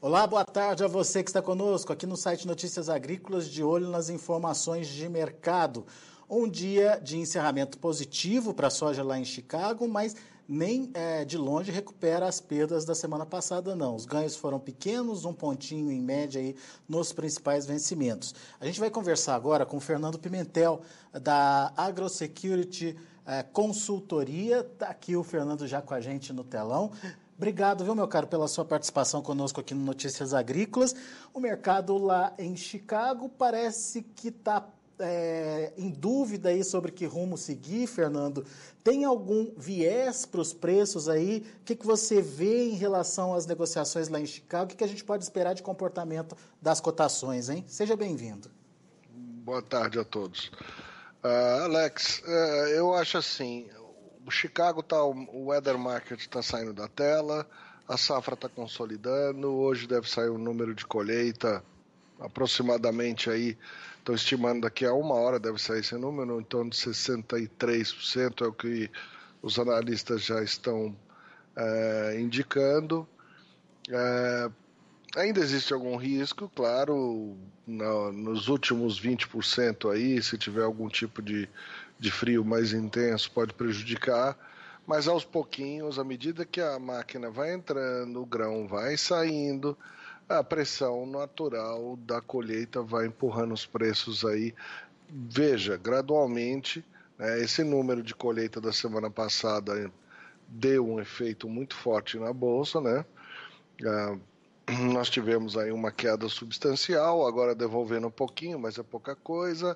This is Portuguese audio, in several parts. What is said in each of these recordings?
Olá, boa tarde a você que está conosco aqui no site Notícias Agrícolas, de olho nas informações de mercado. Um dia de encerramento positivo para a soja lá em Chicago, mas nem de longe recupera as perdas da semana passada, não. Os ganhos foram pequenos, um pontinho em média aí nos principais vencimentos. A gente vai conversar agora com o Fernando Pimentel, da AgroSecurity Consultoria. Está aqui o Fernando já com a gente no telão. Obrigado, viu, meu caro, pela sua participação conosco aqui no Notícias Agrícolas. O mercado lá em Chicago parece que está em dúvida aí sobre que rumo seguir, Fernando. Tem algum viés para os preços aí? O que você vê em relação às negociações lá em Chicago? O que a gente pode esperar de comportamento das cotações, hein? Seja bem-vindo. Boa tarde a todos. Alex, eu acho assim, o Chicago o weather market está saindo da tela, a safra está consolidando, hoje deve sair o número de colheita, aproximadamente aí, estão estimando daqui a 1 hora deve sair esse número, em torno de 63% é o que os analistas já estão indicando. Ainda existe algum risco, claro, nos últimos 20% aí, se tiver algum tipo de frio mais intenso, pode prejudicar, mas aos pouquinhos, à medida que a máquina vai entrando, o grão vai saindo, a pressão natural da colheita vai empurrando os preços aí. Veja, gradualmente, esse número de colheita da semana passada deu um efeito muito forte na bolsa, né? Nós tivemos aí uma queda substancial, agora devolvendo um pouquinho, mas é pouca coisa.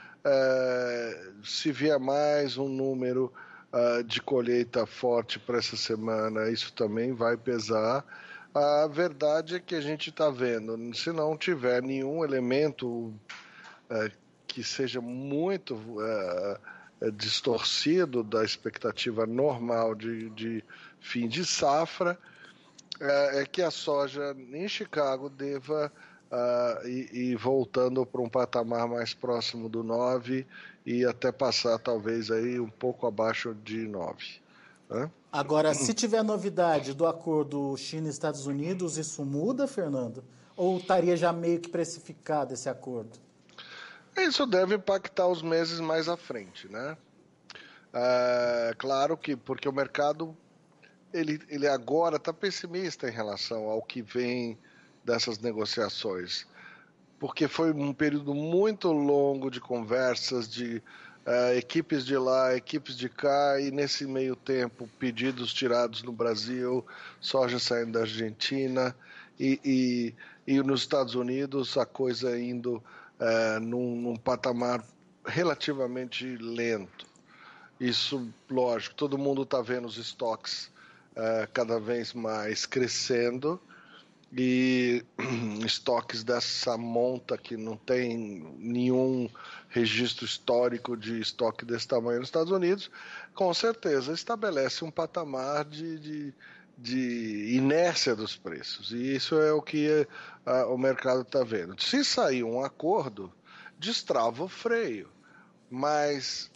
Se vier mais um número de colheita forte para essa semana, isso também vai pesar. A verdade é que a gente está vendo, se não tiver nenhum elemento que seja muito distorcido da expectativa normal de fim de safra, é que a soja em Chicago deva ir voltando para um patamar mais próximo do 9 e até passar talvez aí um pouco abaixo de 9. Né? Agora, se tiver novidade do acordo China-Estados Unidos, isso muda, Fernando? Ou estaria já meio que precificado esse acordo? Isso deve impactar os meses mais à frente, né? Claro que porque o mercado ele agora está pessimista em relação ao que vem dessas negociações, porque foi um período muito longo de conversas, de equipes de lá, equipes de cá, e nesse meio tempo pedidos tirados no Brasil, soja saindo da Argentina, e nos Estados Unidos a coisa indo num patamar relativamente lento. Isso, lógico, todo mundo está vendo os estoques cada vez mais crescendo, e estoques dessa monta que não tem nenhum registro histórico de estoque desse tamanho nos Estados Unidos, com certeza estabelece um patamar de inércia dos preços, e isso é o que o mercado está vendo. Se sair um acordo, destrava o freio, mas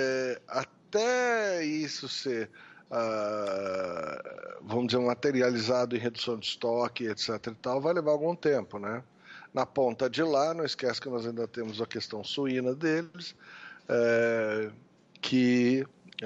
até isso ser vamos dizer, materializado em redução de estoque, etc. e tal, vai levar algum tempo, né? Na ponta de lá, não esquece que nós ainda temos a questão suína deles, que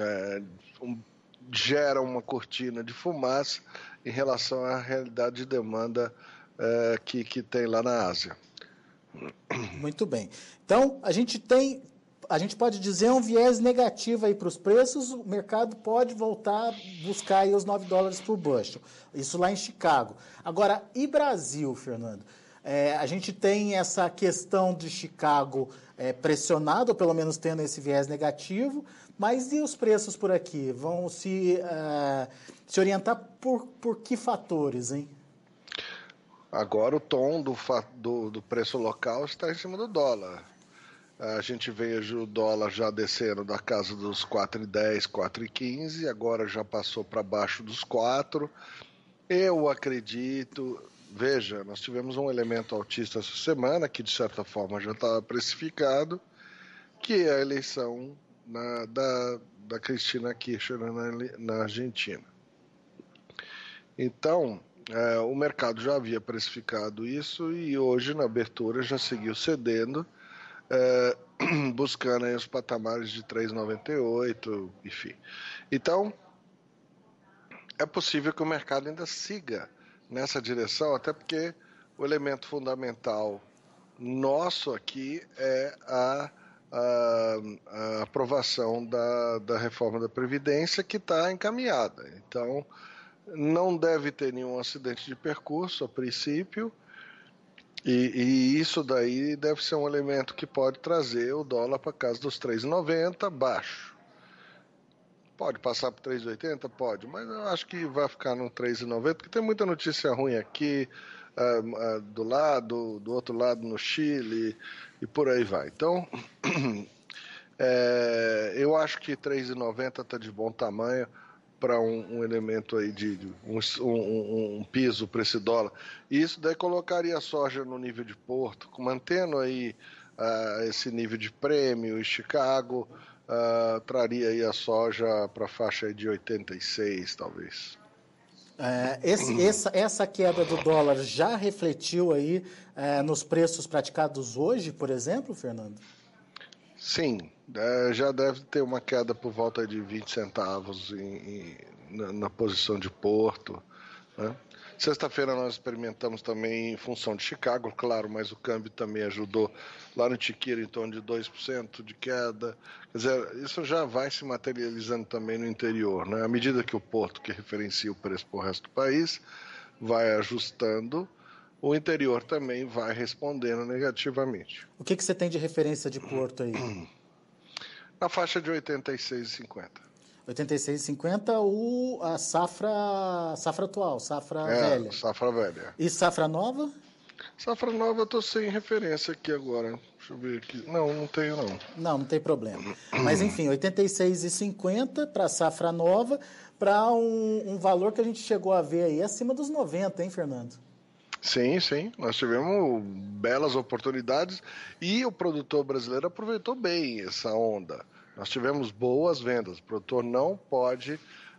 gera uma cortina de fumaça em relação à realidade de demanda que tem lá na Ásia. Muito bem. Então, a gente pode dizer um viés negativo aí para os preços, o mercado pode voltar a buscar aí os $9 por bushel. Isso lá em Chicago. Agora, e Brasil, Fernando? A gente tem essa questão de Chicago pressionado, ou pelo menos tendo esse viés negativo, mas e os preços por aqui? Vão se orientar por que fatores, hein? Agora o tom do preço local está em cima do dólar. A gente veio o dólar já descendo da casa dos 4,10, 4,15, agora já passou para baixo dos 4. Eu acredito, veja, nós tivemos um elemento altista essa semana, que de certa forma já estava precificado, que é a eleição da Cristina Kirchner na Argentina. Então, O mercado já havia precificado isso e hoje, na abertura, já seguiu cedendo, buscando aí os patamares de 3,98, enfim. Então, é possível que o mercado ainda siga nessa direção, até porque o elemento fundamental nosso aqui é a aprovação da reforma da Previdência, que está encaminhada. Então, não deve ter nenhum acidente de percurso, a princípio, e isso daí deve ser um elemento que pode trazer o dólar para casa dos 3,90 baixo. Pode passar para 3,80? Pode, mas eu acho que vai ficar no 3,90, porque tem muita notícia ruim aqui, do outro lado no Chile, e por aí vai. Então, eu acho que 3,90 está de bom tamanho para um elemento aí um piso para esse dólar. E isso daí colocaria a soja no nível de Porto, mantendo aí esse nível de prêmio em Chicago, traria aí a soja para a faixa de 86, talvez. Essa queda do dólar já refletiu aí nos preços praticados hoje, por exemplo, Fernando? Sim, já deve ter uma queda por volta de 20 centavos na posição de Porto, né? Sexta-feira nós experimentamos também em função de Chicago, claro, mas o câmbio também ajudou lá no Tiquira em torno de 2% de queda. Quer dizer, isso já vai se materializando também no interior, né? À medida que o Porto, que referencia o preço para o resto do país, vai ajustando, o interior também vai respondendo negativamente. O que você tem de referência de Porto aí? Na faixa de 86,50. 86,50 a safra atual, safra velha. Safra velha. E safra nova? Safra nova eu tô sem referência aqui agora. Deixa eu ver aqui. Não tenho não. Não tem problema. Mas enfim, 86,50 para safra nova, para um valor que a gente chegou a ver aí acima dos 90, hein, Fernando? Sim. Nós tivemos belas oportunidades e o produtor brasileiro aproveitou bem essa onda. Nós tivemos boas vendas. O produtor não pode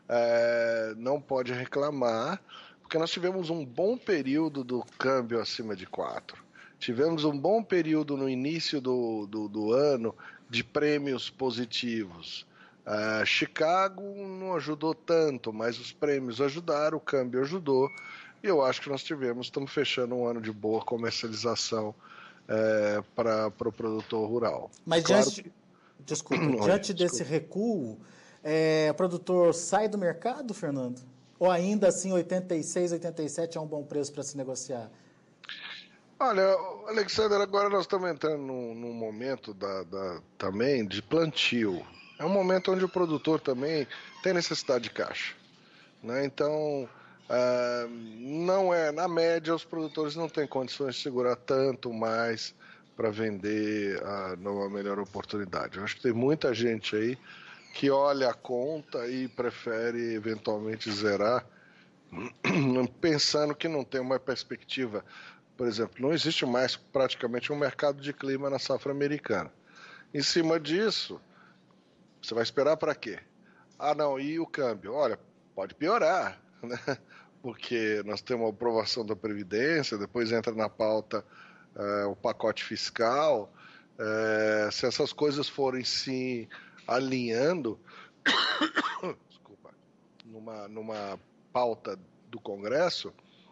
reclamar, porque nós tivemos um bom período do câmbio acima de 4. Tivemos um bom período no início do ano de prêmios positivos. Chicago não ajudou tanto, mas os prêmios ajudaram, o câmbio ajudou. E eu acho que estamos fechando um ano de boa comercialização para o produtor rural. Mas claro diante desse recuo, o produtor sai do mercado, Fernando? Ou ainda assim 86, 87 é um bom preço para se negociar? Olha, Alexander, agora nós estamos entrando num momento também de plantio. É um momento onde o produtor também tem necessidade de caixa, né? Então, não na média, os produtores não têm condições de segurar tanto mais para vender numa melhor oportunidade. Eu acho que tem muita gente aí que olha a conta e prefere eventualmente zerar, pensando que não tem uma perspectiva. Por exemplo, não existe mais praticamente um mercado de clima na safra americana. Em cima disso, você vai esperar para quê? E o câmbio? Olha, pode piorar, né? Porque nós temos a aprovação da Previdência, depois entra na pauta o pacote fiscal. Se essas coisas forem se alinhando, desculpa, numa pauta do Congresso,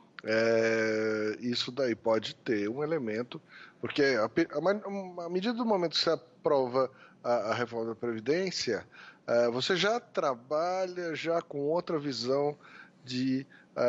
isso daí pode ter um elemento, porque à medida do momento que você aprova a reforma da Previdência, você já trabalha já com outra visão de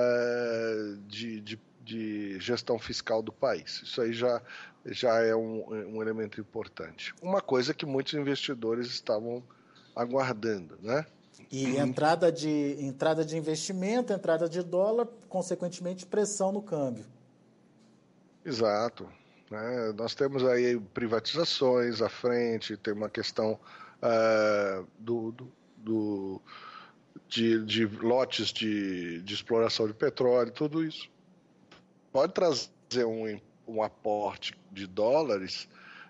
gestão fiscal do país. Isso aí já é um elemento importante. Uma coisa que muitos investidores estavam aguardando, né? E entrada de investimento, entrada de dólar, consequentemente pressão no câmbio. Exato. Né? Nós temos aí privatizações à frente, tem uma questão de lotes de exploração de petróleo, tudo isso pode trazer um aporte de dólares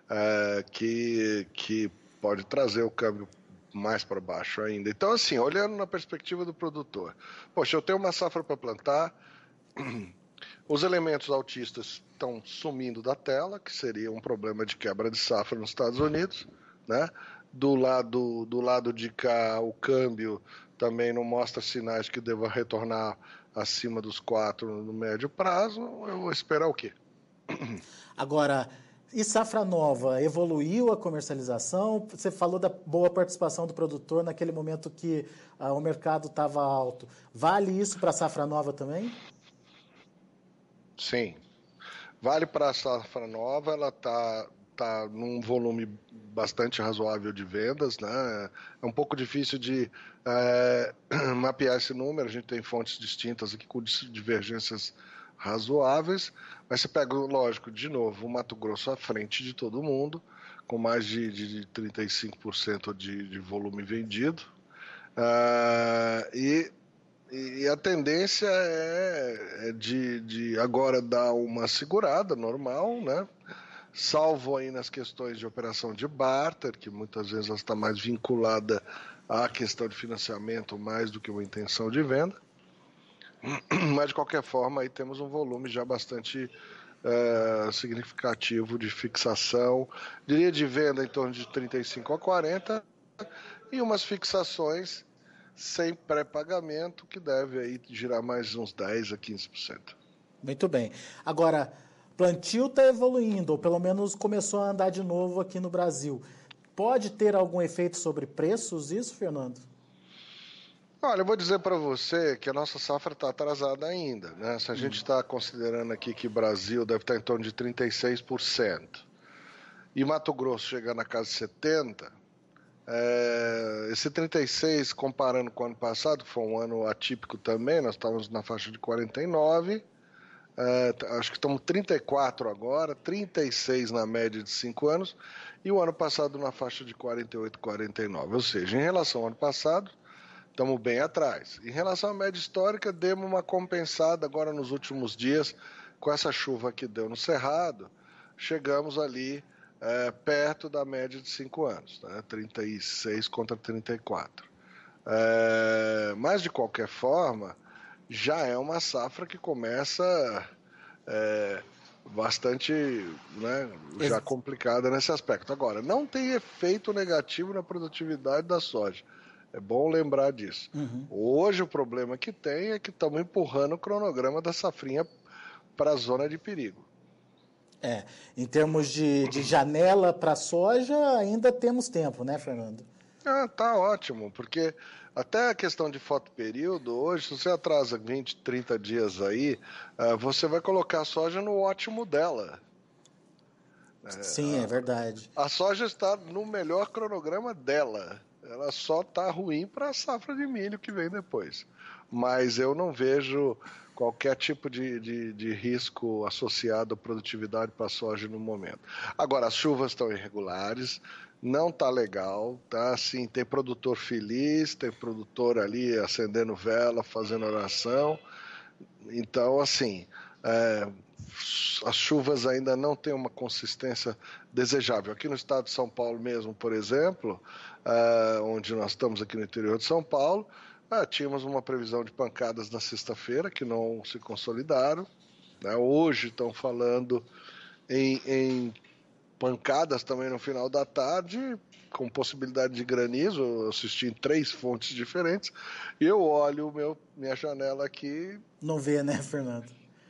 que pode trazer o câmbio mais para baixo ainda. Então, assim, olhando na perspectiva do produtor, poxa, eu tenho uma safra para plantar, Os elementos autistas estão sumindo da tela, que seria um problema de quebra de safra nos Estados Unidos, né? Do lado de cá, o câmbio também não mostra sinais que deva retornar acima dos 4 no médio prazo. Eu vou esperar o quê? Agora, e safra nova, evoluiu a comercialização? Você falou da boa participação do produtor naquele momento que o mercado estava alto. Vale isso para a safra nova também? Sim. Vale para a safra nova, ela está num volume bastante razoável de vendas, né? É um pouco difícil de mapear esse número, a gente tem fontes distintas aqui com divergências razoáveis, mas você pega, lógico, de novo, o Mato Grosso à frente de todo mundo, com mais de 35% de volume vendido, e a tendência é de agora dar uma segurada normal, né? Salvo aí nas questões de operação de barter, que muitas vezes ela está mais vinculada à questão de financiamento mais do que uma intenção de venda. Mas, de qualquer forma, aí temos um volume já bastante significativo de fixação, diria de venda em torno de 35 a 40, e umas fixações sem pré-pagamento, que deve aí girar mais uns 10 a 15%. Muito bem. Agora, plantio está evoluindo, ou pelo menos começou a andar de novo aqui no Brasil. Pode ter algum efeito sobre preços isso, Fernando? Olha, eu vou dizer para você que a nossa safra está atrasada ainda, né? Se a gente está considerando aqui que o Brasil deve estar em torno de 36%, e Mato Grosso chegando a casa de 70%, esse 36%, comparando com o ano passado, que foi um ano atípico também, nós estávamos na faixa de 49%, acho que estamos 34 agora, 36 na média de 5 anos, e o ano passado na faixa de 48, 49. Ou seja, em relação ao ano passado, estamos bem atrás. Em relação à média histórica, demos uma compensada agora nos últimos dias, com essa chuva que deu no Cerrado, chegamos ali perto da média de 5 anos, né? 36 contra 34. Mas, de qualquer forma, já é uma safra que começa bastante, né, já complicada nesse aspecto. Agora, não tem efeito negativo na produtividade da soja. É bom lembrar disso. Uhum. Hoje o problema que tem é que estamos empurrando o cronograma da safrinha para a zona de perigo. Em termos de janela para a soja, ainda temos tempo, né, Fernando? Tá ótimo, porque até a questão de fotoperíodo, hoje, se você atrasa 20, 30 dias aí, você vai colocar a soja no ótimo dela. Sim, é verdade. A soja está no melhor cronograma dela. Ela só está ruim para a safra de milho que vem depois. Mas eu não vejo qualquer tipo de risco associado à produtividade para a soja no momento. Agora, as chuvas estão irregulares, não está legal, tá? Assim, tem produtor feliz, tem produtor ali acendendo vela, fazendo oração. Então, assim, as chuvas ainda não têm uma consistência desejável. Aqui no estado de São Paulo mesmo, por exemplo, onde nós estamos aqui no interior de São Paulo, tínhamos uma previsão de pancadas na sexta-feira que não se consolidaram, né? Hoje estão falando em pancadas também no final da tarde, com possibilidade de granizo. Eu assisti em 3 fontes diferentes e eu olho minha janela aqui. Não vê, né, Fernando?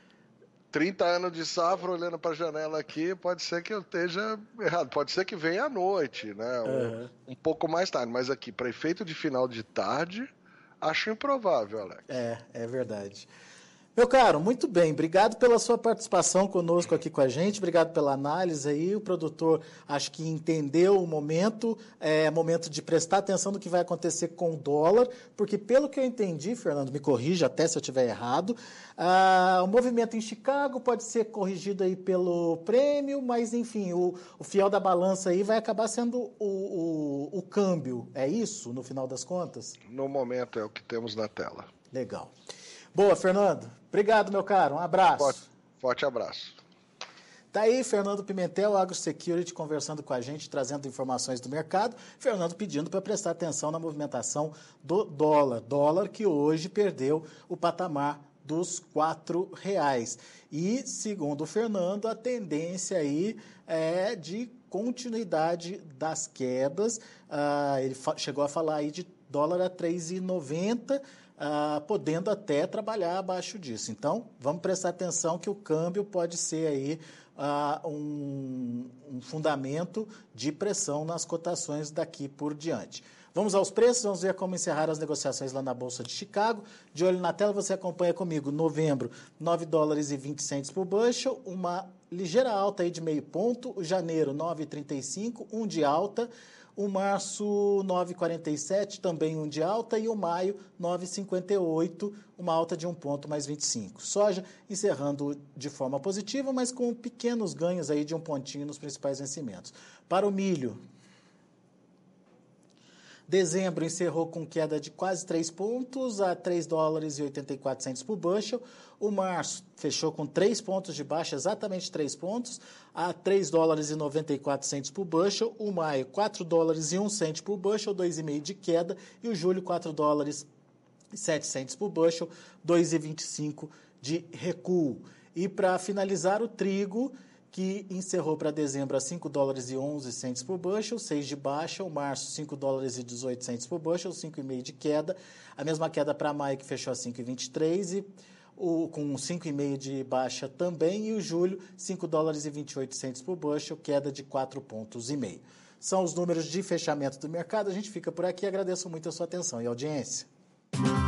30 anos de safra, olhando para a janela aqui, pode ser que eu esteja errado, pode ser que venha à noite, né? Um pouco mais tarde, mas aqui, para efeito de final de tarde, acho improvável, Alex. É verdade. Meu caro, muito bem, obrigado pela sua participação conosco aqui com a gente, obrigado pela análise aí, o produtor acho que entendeu o momento, é momento de prestar atenção no que vai acontecer com o dólar, porque pelo que eu entendi, Fernando, me corrija até se eu estiver errado, o movimento em Chicago pode ser corrigido aí pelo prêmio, mas enfim, o fiel da balança aí vai acabar sendo o câmbio, é isso, no final das contas? No momento é o que temos na tela. Legal. Boa, Fernando. Obrigado, meu caro. Um abraço. Forte abraço. Tá aí Fernando Pimentel, AgroSecurity, conversando com a gente, trazendo informações do mercado. Fernando pedindo para prestar atenção na movimentação do dólar. Dólar que hoje perdeu o patamar dos R$4. E, segundo o Fernando, a tendência aí é de continuidade das quedas. Ele chegou a falar aí de dólar a 3,90, podendo até trabalhar abaixo disso. Então, vamos prestar atenção que o câmbio pode ser aí um fundamento de pressão nas cotações daqui por diante. Vamos aos preços, vamos ver como encerrar as negociações lá na Bolsa de Chicago. De olho na tela, você acompanha comigo. Novembro, $9,20 por bushel, uma ligeira alta aí de meio ponto. O janeiro, 9,35, um de alta. O março, 9,47, também um de alta. E o maio, 9,58, uma alta de 1 ponto mais 25. Soja encerrando de forma positiva, mas com pequenos ganhos aí de 1 pontinho nos principais vencimentos. Para o milho, dezembro encerrou com queda de quase 3 pontos a $3,84 por bushel. O março fechou com 3 pontos de baixa, exatamente 3 pontos, a $3,94 por bushel. O maio, $4,01 por bushel, 2,5 de queda. E o julho, $4,07 por bushel, 2,25 de recuo. E para finalizar, o trigo, que encerrou para dezembro a $5,11 por bushel, 6 de baixa. O março, $5,18 por bushel, 5,5 de queda. A mesma queda para maio, que fechou a 5,23 com 5,5 de baixa também. E o julho, $5,28 por bushel, queda de 4,5 pontos. São os números de fechamento do mercado. A gente fica por aqui. Agradeço muito a sua atenção e audiência.